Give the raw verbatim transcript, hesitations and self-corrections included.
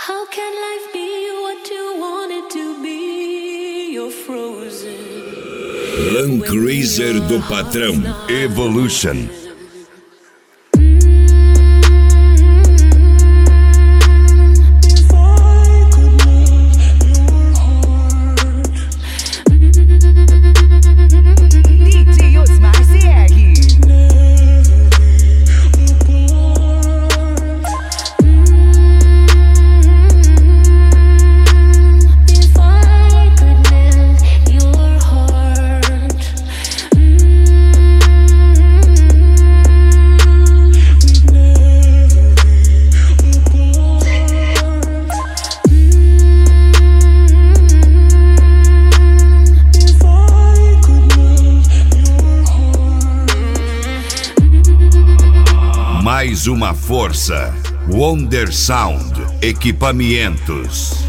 How can life be what you want it to be? You're frozen. Land Cruiser do patrão Evolution. Mais uma força. Wonder Sound Equipamentos.